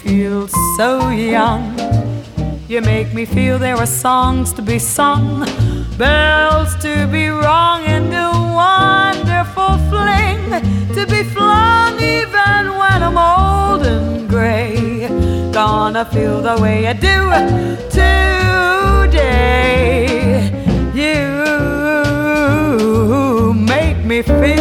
feel so young. You make me feel there are songs to be sung, bells to be rung, and a wonderful fling to be flung even when I'm old and gray. Gonna feel the way I do today. You make me feel